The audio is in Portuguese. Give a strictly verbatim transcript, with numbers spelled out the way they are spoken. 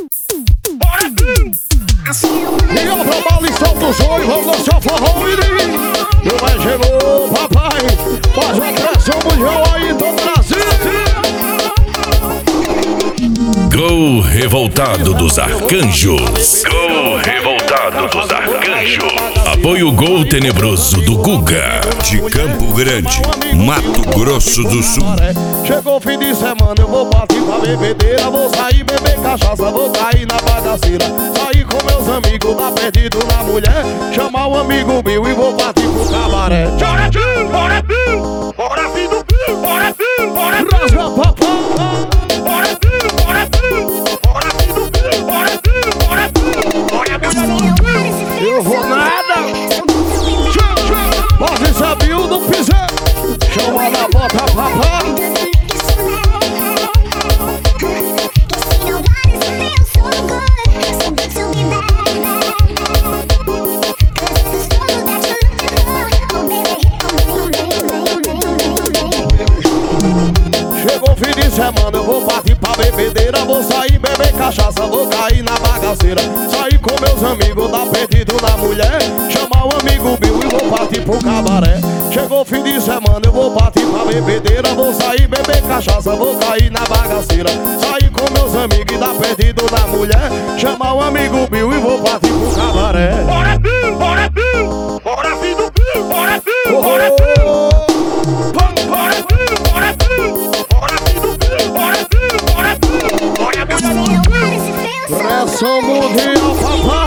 E ó, pra balistão do sonho, vamos dançar forró, menino. E vai chegou, papai. Faz uma pressão mundial aí, todo Brasil. Gol revoltado dos arcanjos. Gol revoltado dos arcanjos. Apoio Gol Tenebroso do Guga. De Campo Grande, Mato Grosso do Sul. Chegou o fim de semana, eu vou partir pra bebedeira. Vou sair, beber cachaça, vou cair na bagaceira. Sair com meus amigos, tá perdido na mulher. Chamar o amigo Bill e vou partir pro cabaré. Bora, Bill! Bora, Bill! Bora, filho do Bill! Bora, Bill! Bora, Bill! Rasga, papai! Bora, Bill! Bora, Bill! Bora, filho do Bill! Bora, Bill! Bora, Bill! Bora, Bill! Eu vou nada! Pode saber o do piseiro. Chama na bota, papai. Chegou o fim de semana, eu vou partir pra bebedeira. Vou sair, beber cachaça, vou cair na bagaceira. Sair com meus amigos, tá perdido na mulher. Chamar o amigo Bill e vou partir pro cabaré. Chegou o fim de semana, eu vou partir pra bebedeira. Vou sair, beber cachaça, vou cair na bagaceira. Sair com meus amigos e tá perdido na mulher. Chamar o amigo Bill e vou partir pro cabaré. Bora, Bill! Bora, Bill! Bora, filho do Bill! Bora, Bill! Oh, Bora, oh, Bill! oh. Bora, Bill! Bora, Bill! Bora, filho do Bill! Bora, Bill! Bora, Bill! Bora, Bill! Pressão mundial, papai.